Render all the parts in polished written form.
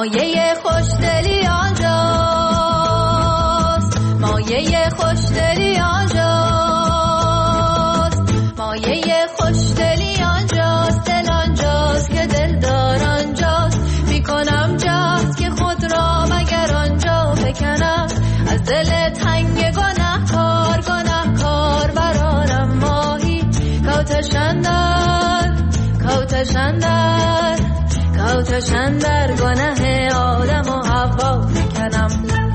مایه خوشدلی آنجاست، مایه خوشدلی آنجاست، مایه خوشدلی آنجاست، دل آنجاست که دلدار آنجاست. میکنم جهد که خود را مگر آنجا بکنم، از دل تنگ گناهکار گناهکار برارم ماهی. کوتشندر کوتشندر کوتشندر گناه آدم و حوا بکنم.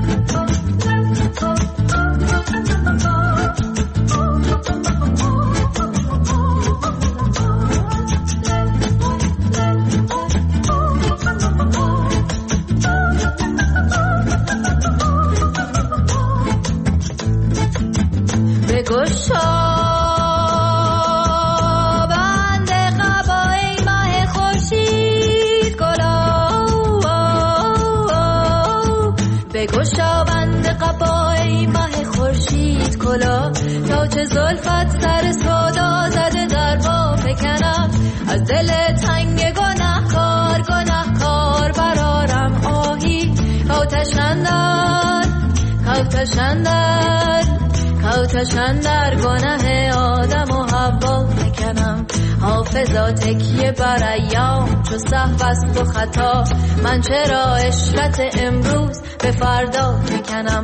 بگشا بگشا بند قبای ماه خورشید کلا، تا چه زلفت سر سودا زده در با بکنم. از دل تنگ گناهکار گناهکار برارم آهی. کوتشندر کوتشندر کوتشندر گناه آدم و حوا بکنم. حافظا تکیه بر ایام چو سهو است و خطا، من چرا عشرت امروز به فردا بکنم.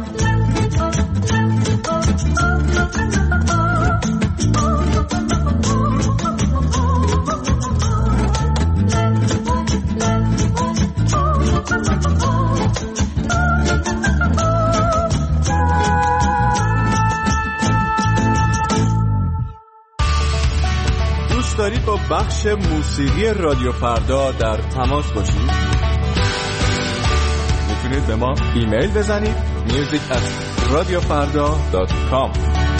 دارید با بخش موسیقی رادیو فردا در تماس باشید؟ میتونید به ما ایمیل بزنید music@radiofarda.com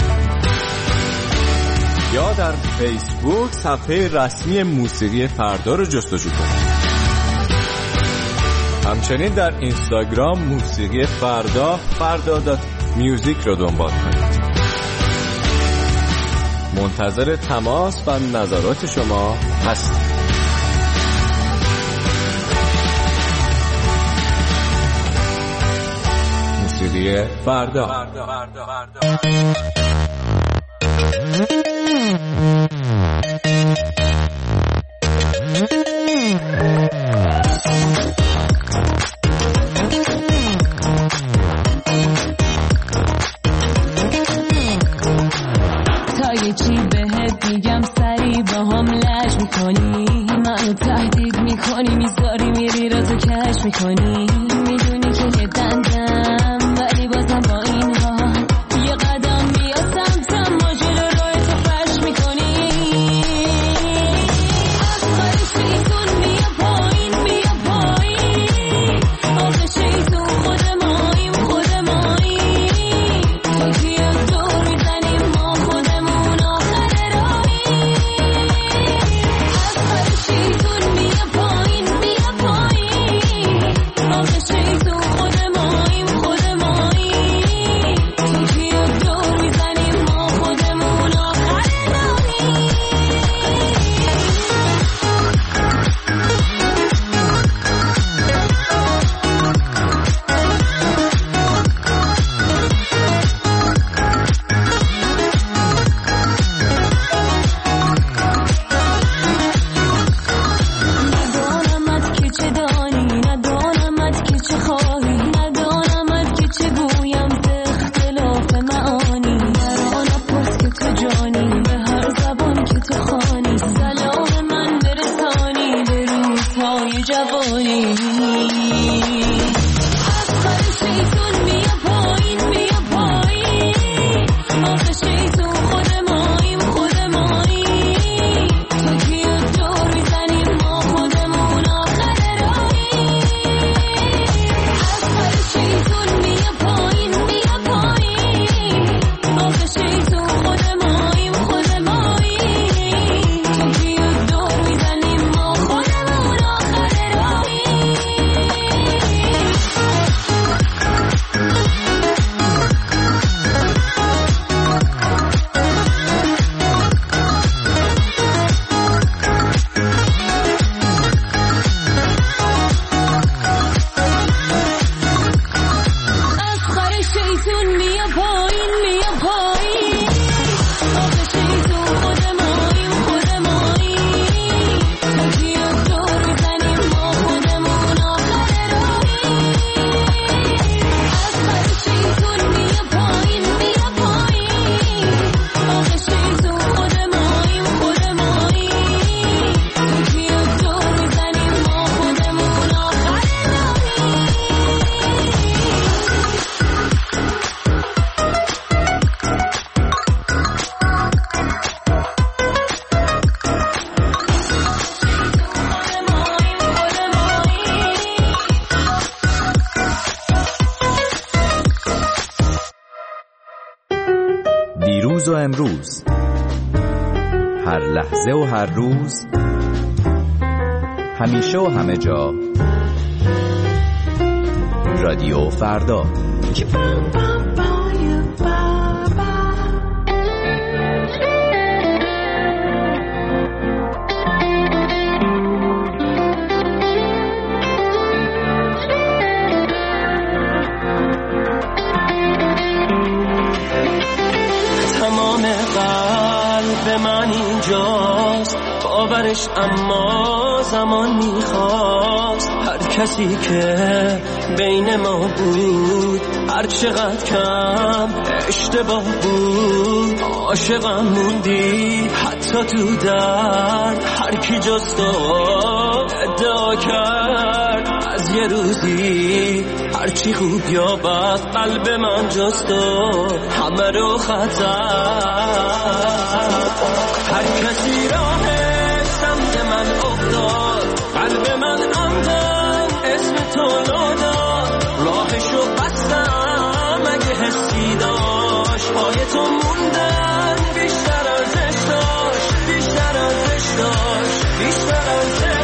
یا در فیسبوک صفحه رسمی موسیقی فردا رو جستجو کنید. همچنین در اینستاگرام موسیقی فردا farda.music رو دنبال کنید. منتظر تماس و نظرات شما هستم. موسیقی فردا. چی بهت میگم سری با هم لج میکنی، منو تهدید میکنی، میذاری میری رازو کش میکنی. میدونی که یه دندم ولی بازم با این حال یه قدم بیا سمتم، ما جلو روی تو فرش میکنی. اخبار شیطون بیا پایین بیا پایین، آخه شیطون خود ماییم خود ماییم. تو کیا دور میزنیم ما خودمون آخر راهیم. اخبار شیطون بیا پایین بیا پایین، آخه شیطون خود ماییم. دیروز و امروز، هر لحظه و هر روز، همیشه و همه جا، رادیو فردا. من اینجاست باورش، اما زمان میخواست. هر کسی که بین ما بود هر چقدر کم اشتباه بود، عاشقم موندی حتی تو درد. هر کی جز تو ادعا کرد از یه روزی هرچی خوب یا بد، قلب من جز تو همه رو خطر. هر کسی راهش سمت من افتاد، قلب من عمدن اسم تو ناداد. راهشو بستم اگه حسی داشت، پای تو موندن بیشتر ارزش داشت، بیشتر ارزش داشت، بیشتر ارزش داشت.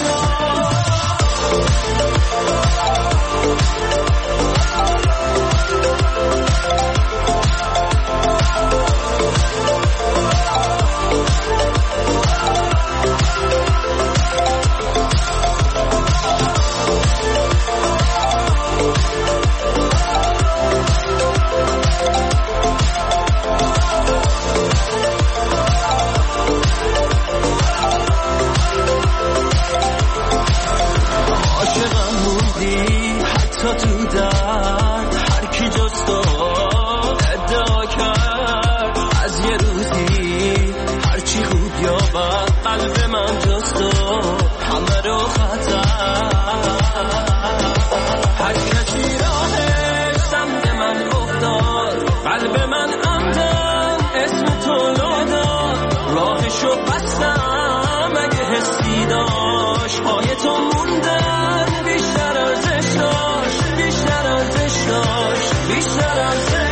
حتی تو درد هر کی جز تو ادعا کرد از یه روزی هرچی خوب یا بد، قلب من جز تو همه رو خطر. هر کسی راهش سمت من افتاد، قلب من عمدن اسم تو ناداد. راهشو بستم اگه حسی داشت، پای تو موندن بیشتر ارزش داشت، بیشتر ارزش داشت، بیشتر ارزش داشت.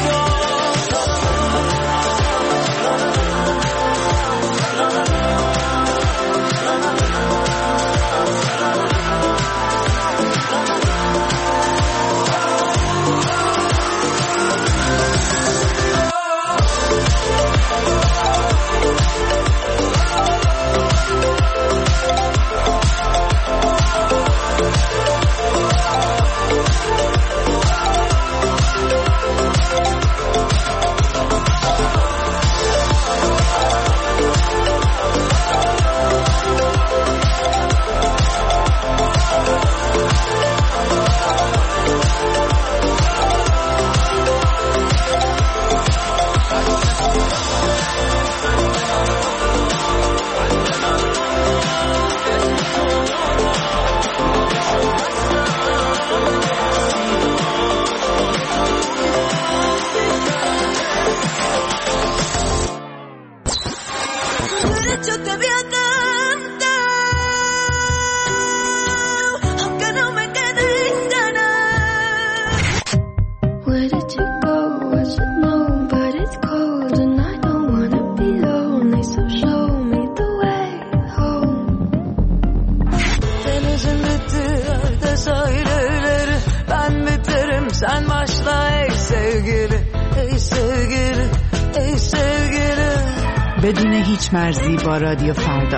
Sen başla ey sevgili, ey sevgili, ey sevgili. بدون هیچ مرزی با رادیو فردا.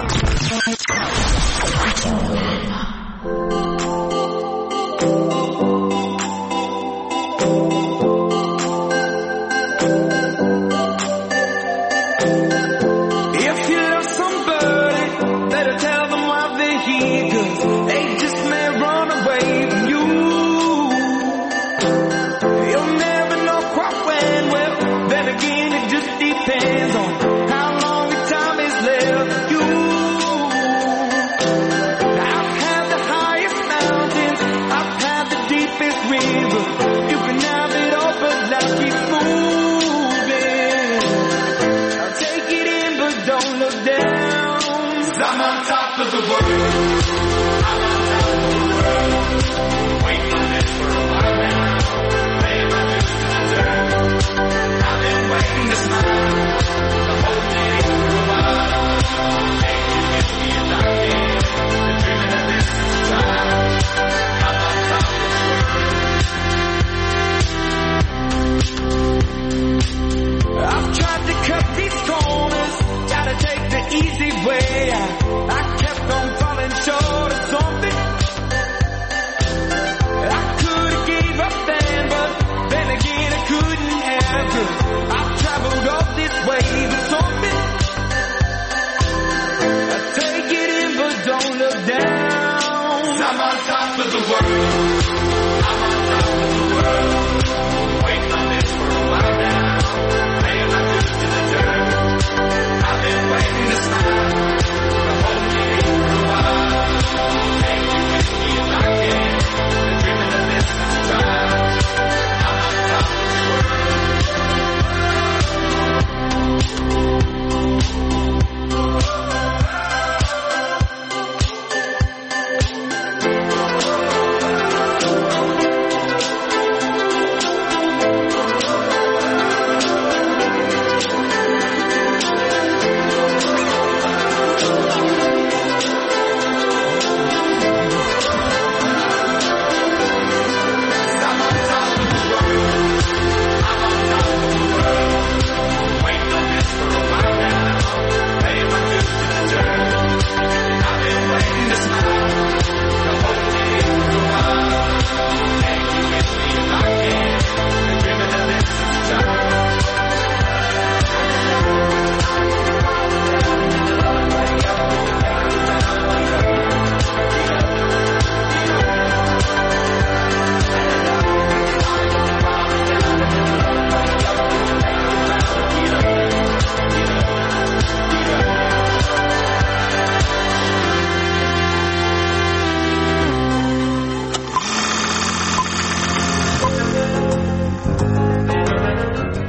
Depends on how long the time is left. You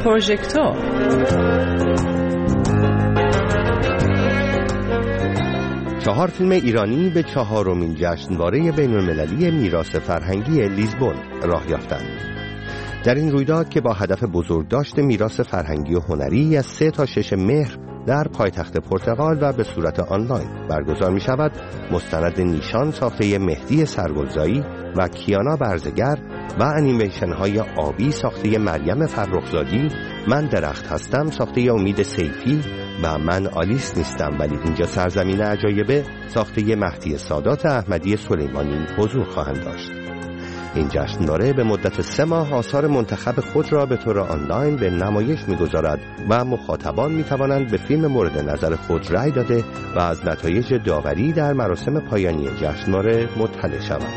پروژکتور. چهار فیلم ایرانی به 4مین جشنواره بین‌المللی میراث فرهنگی لیزبون راه یافتند. در این رویداد که با هدف بزرگداشت میراث فرهنگی و هنری از 3 تا 6 مهر در پایتخت پرتغال و به صورت آنلاین برگزار می شود، مستند نیشان ساخته مهدی سرگلزایی و کیانا برزگر و انیمیشن های آبی ساخته مریم فرخزادی، من درخت هستم ساخته امید سیفی و من آلیس نیستم ولی اینجا سرزمین عجایبه ساخته مهدی سادات احمدی سلیمانی حضور خواهند داشت. این جشنواره به مدت 3 ماه آثار منتخب خود را به طور آنلاین به نمایش می‌گذارد و مخاطبان می‌توانند به فیلم مورد نظر خود رأی داده و از نتایج داوری در مراسم پایانی جشنواره مطلع شوند.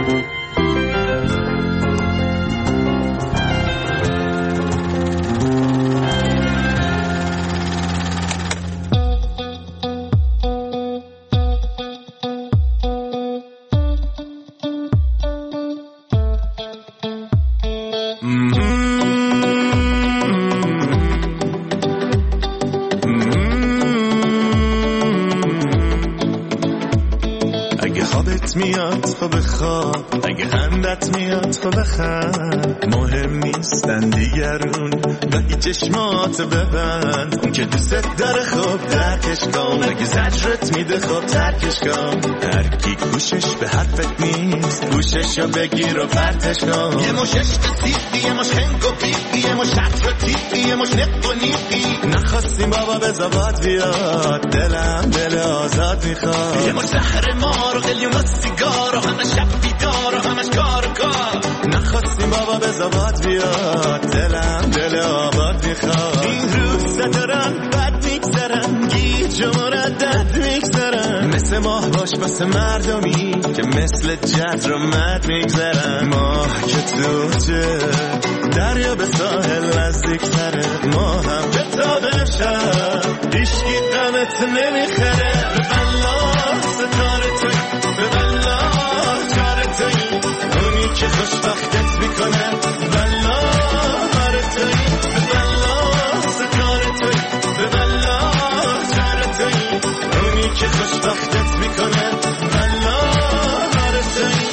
میاد خب بخواب، اگه خندت میاد خب بخند، مهم نیستن دیگرون ولی چشمات ببند، اون که دوست داره خب درکش کن، اگه زجرت میده خب ترکش کن، هر کی گوشش به حرفت نیست گوششو بگیر و پرتش کن. یه مش عشق تیپی، یه مش خنگ و پیپی، یه مش شطر و تیپی، یه مش نق و نیپی، نخواستیم بابا به زباد بیاد، دلم دل آزاد میخواد، یه مش زهر مار و قلیون و سیگار و همه شب بیدار و همش کار و کار، نخواستیم بابا به زباد بیاد، دلم دل آباد میخواد. این روزا دارن بد میگذرن، گیج و مردد میگذرن، مثل ماه باش واسه مردمی که مثل جد رو مد میگذرن. ماه که توجه دریا به ساحل نزدیک تره، ما هم به تابه شد ایشگی دمت نمیخره. به بلا ستاره توی، به بلا کار توی، اونی که خوشبختت میکنه، بلا هر توی، به بلا ستاره توی، به بلا کار توی، اونی که خوشبختت میکنه، بلا هر توی.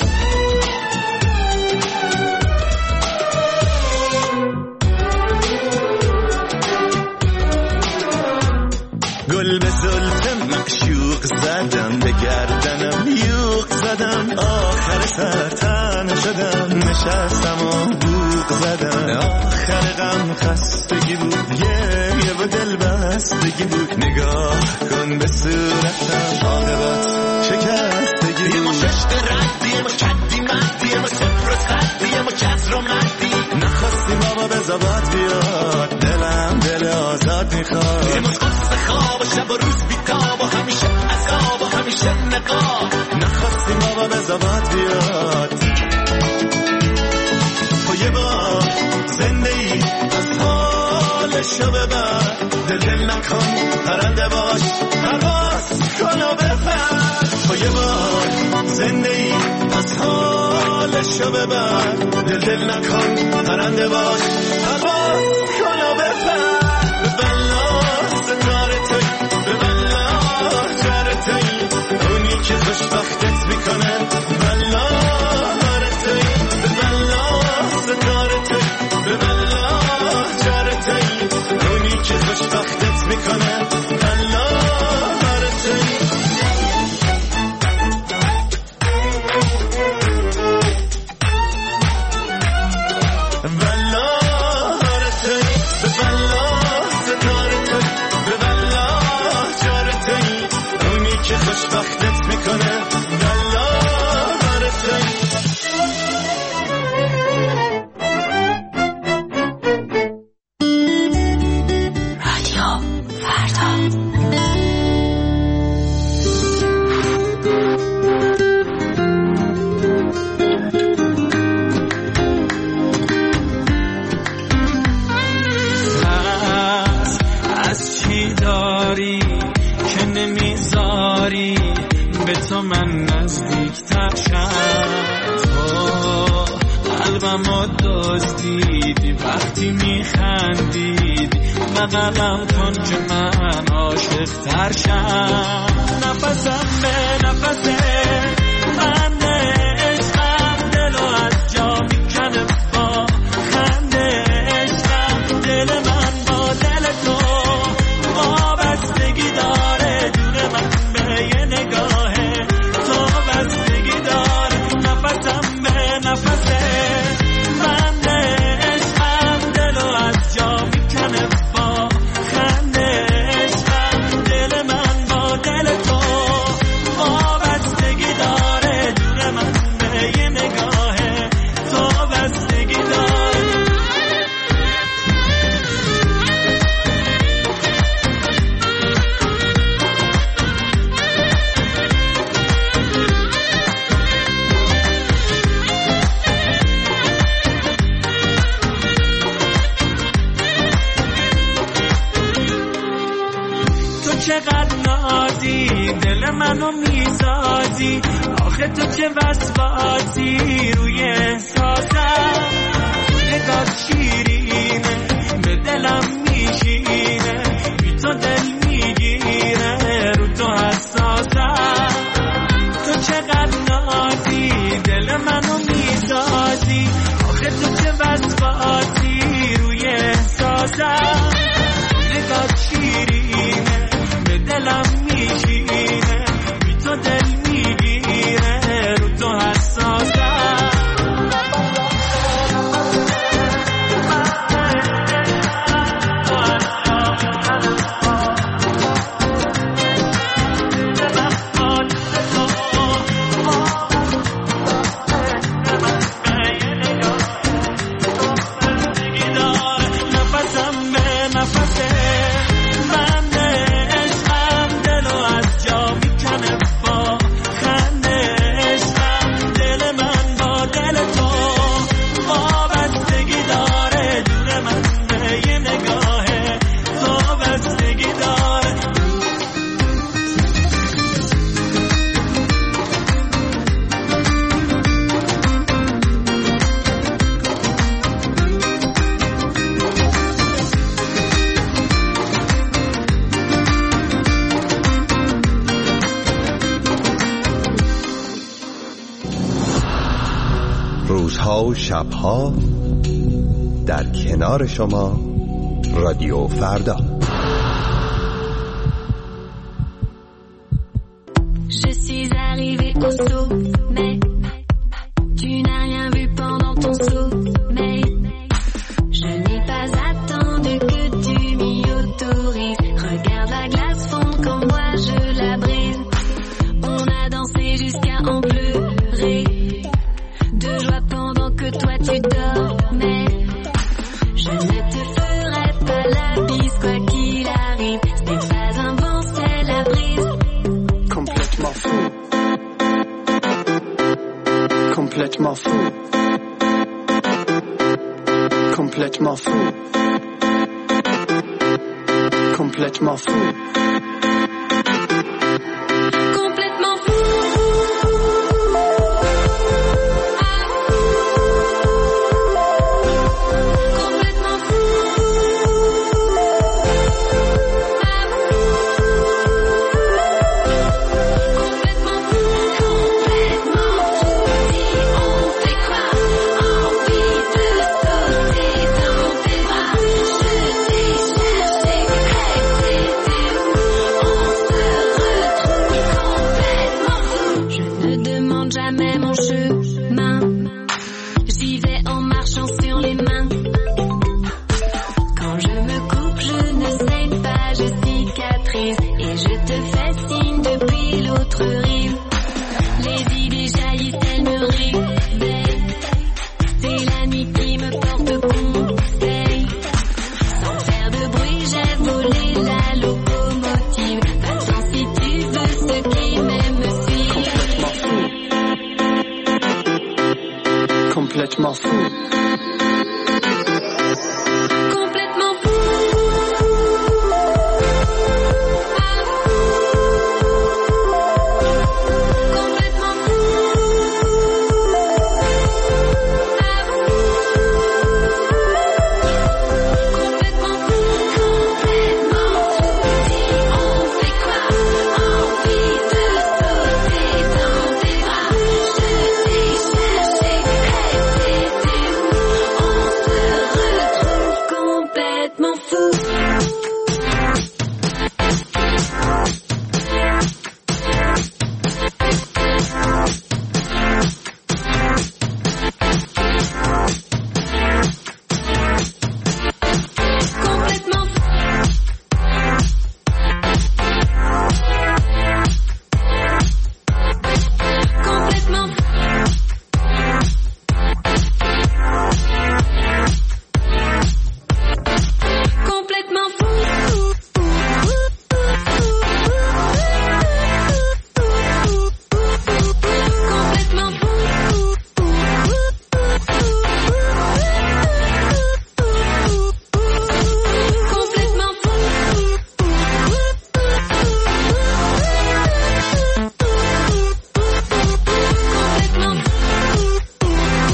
گل به زلف معشوق زدم، به گردنم یوق زدم، آخر سر تن شدم، نشستم و بوق زدم، آخر غم خستگی بود، گریه و دل بستگی بود، نگاه کن به صورتم، عاقبت شکستگی بود. یه مش عشق ردی، یه مش کدی مدی، یه مش صفر و صدی، یه مش جزر و مدی، نخواستی بابا به زباد بیاد، دلم دل آزاد میخواد. یه مش قصه خواب و شب و روز بیتاب و همیشه عذاب و همیشه نقاب، نخواستی بابا به زباد بیاد. تو یه بار زنده ای از حالشو ببر، دل نکن پرنده باش، پرواز کن و بپر. تو یه بار زنده ای از حالشو ببر، دل نکن پرنده باش، پرواز کن و بپر. به بلا ستاره توی، به بلا جر توی، اونی که خوشبختت میکنه، بلا هر توی، به بلا ستاره توی، به بلا جر توی، اونی که خوشبختت میکنه، بلا هر توی. خوشبختت میکنه، بلا هر توی. رادیو فردا. از چی داری که نمیذاری به تو من نزدیک تر شد، قلبم رو دزدیدی وقتی میخندیدی بغلم کن که من عاشق تر شم نفسم به نفسه من عشقم دلو از جا میکنه با خنده عشقم دل من با دل تو وابستگی داره دور من به یه نگاهه تو بستگی داره نفسم به نفسه من عشقم دلو از جا میکنه با خنده عشقم دل من با دل تو وابستگی داره دور من به یه نگاهه تو بستگی داره چقدر نازی دل منو میسازی آخه تو چه وسواسی روی احساسم نگاه شیرینه به دلم میشینه بی تو دل میگیره رو تو حساسم تو چقدر نازی دل منو میسازی آخه تو چه وسواسی روی احساسم نگاه شیرینه دلم میشینه بی تو دل میگیره رو تو حساسم نفسم به نفسه روزها و شبها در کنار شما رادیو فردا. Je suis arrivée au sommet. Tu n'as rien vu pendant ton sommeil. Je n'ai pas attendu que tu m'y autorises. Regarde la glace fondre quand moi je la brise. On a dansé jusqu'à en pleurer. De joie pendant que toi tu dormais. Je ne te ferai pas la bise quoi qu'il arrive. C'est pas un vent, c'est la brise. Complètement fou. Complètement fou. Complètement fou. Complètement fou. Complètement fou. Complètement fou.